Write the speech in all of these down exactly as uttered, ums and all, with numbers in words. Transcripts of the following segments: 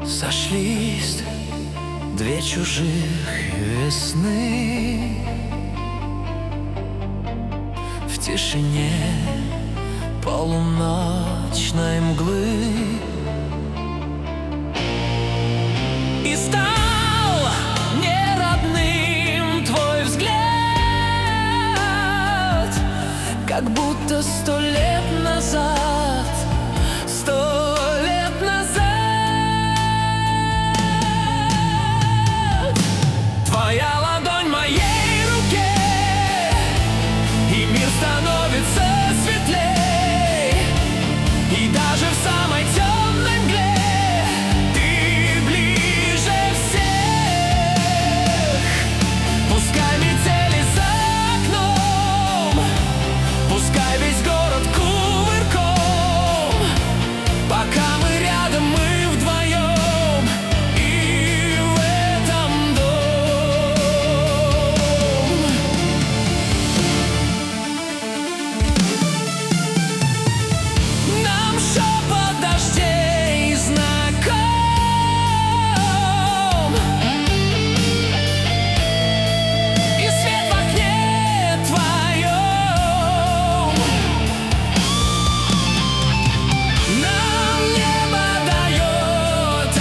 Сошлись две чужих весны в тишине полуночной мглы, и стал неродным твой взгляд, как будто сто лет назад, сто лет назад. Твоя ладонь в моей руке, и мир становится светлей, и даже в самой темной мгле ты ближе всех. Пускай метели за окном, пускай весь город кувырком, пока мы рядом, мы вдвоем, и в этом дом. Нам шепот дождей знаком, и свет в окне твоем. Нам небо дает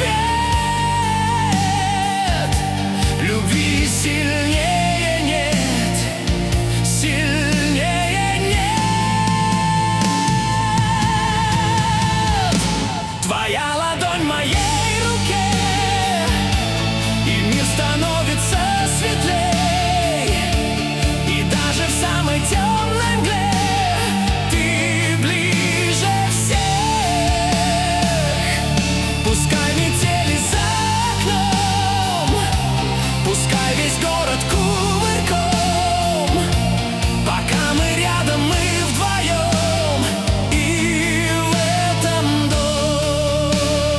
ответ, любви сильнее нет, сильнее нет. Твоя ладонь в моей руке, и мир становится светлей, и даже в самой темной мгле ты ближе всех. Пускай метели за окном, пускай весь город кувырком, пока мы рядом, мы вдвоем, и в этом дом.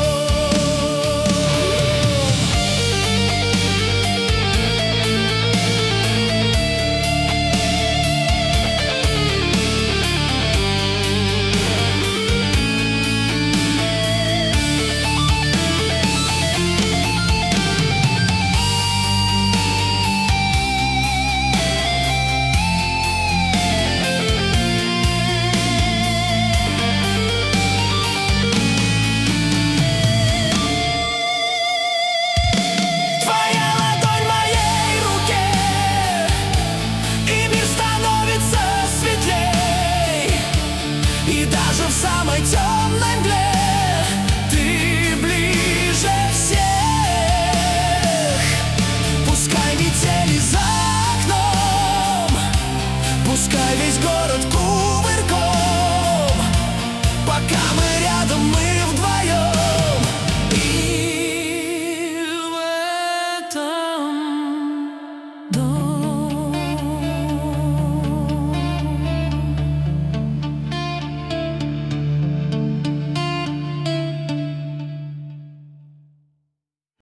Твоя ладонь в моей руке, и мир становится светлей, и даже в самой темной мгле ты ближе всех. Пускай метели за окном, пускай весь город кувырком, пока мы